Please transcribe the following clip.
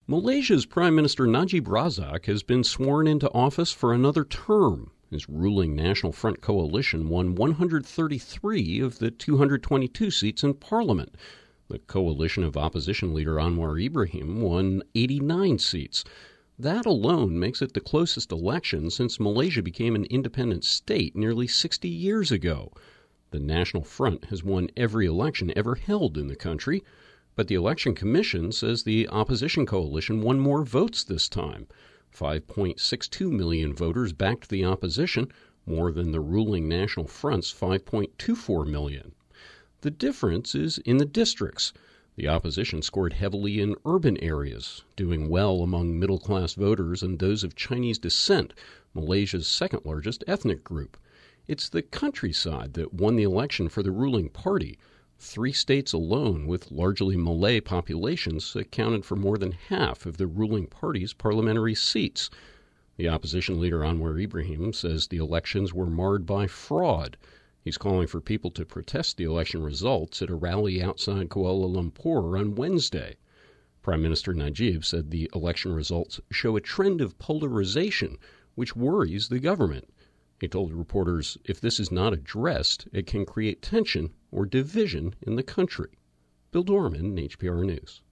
Malaysia's Prime Minister Najib Razak has been sworn into office for another term. His ruling National Front coalition won 133 of the 222 seats in parliament. The coalition of opposition leader Anwar Ibrahim won 89 seats. That alone makes it the closest election since Malaysia became an independent state nearly 60 years ago. The National Front has won every election ever held in the country, but the Election Commission says the opposition coalition won more votes this time. 5.62 million voters backed the opposition, more than the ruling National Front's 5.24 million. The difference is in the districts. The opposition scored heavily in urban areas, doing well among middle-class voters and those of Chinese descent, Malaysia's second-largest ethnic group. It's the countryside that won the election for the ruling party. 3 states alone with largely Malay populations accounted for more than half of the ruling party's parliamentary seats. The opposition leader Anwar Ibrahim says the elections were marred by fraud. He's calling for people to protest the election results at a rally outside Kuala Lumpur on Wednesday. Prime Minister Najib said the election results show a trend of polarization, which worries the government. He told reporters if this is not addressed, it can create tension or division in the country. Bill Dorman, HPR News.